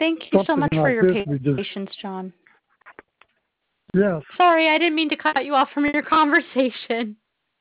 Thank you so something much for like your this. We just patience, John. yes. Sorry, I didn't mean to cut you off from your conversation.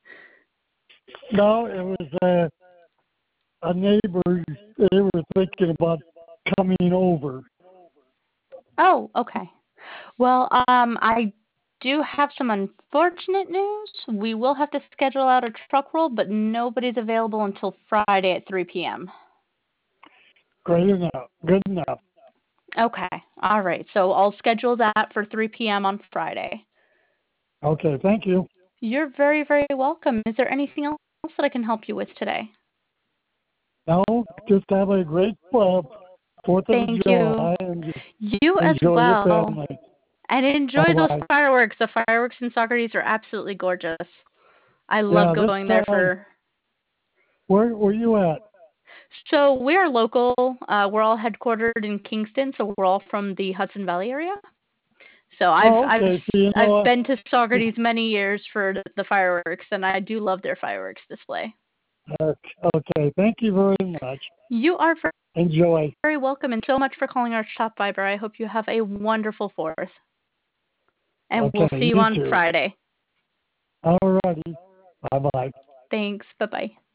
No, it was a neighbor. They were thinking about coming over. Oh, okay. Well, I do have some unfortunate news. We will have to schedule out a truck roll, but nobody's available until Friday at 3 p.m. Great enough. Good enough. Okay. All right. So I'll schedule that for 3 p.m. on Friday. Okay. Thank you. You're very, very welcome. Is there anything else that I can help you with today? No, just have a great 4th of Thank July you. and You as enjoy your well. family. And enjoy those Bye-bye. fireworks. The fireworks in Socrates are absolutely gorgeous. I love Yeah, this going there for. where were you at? So we're local. We're all headquartered in Kingston, so we're all from the Hudson Valley area. So Okay. So you know I've what? been to Socrates many years for the fireworks, and I do love their fireworks display. Okay. Thank you very much. You are Enjoy. very welcome, and so much for calling our shop, Viber. I hope you have a wonderful 4th, and Okay. we'll see you You on too. Friday. All righty. Bye-bye. Thanks. Bye-bye.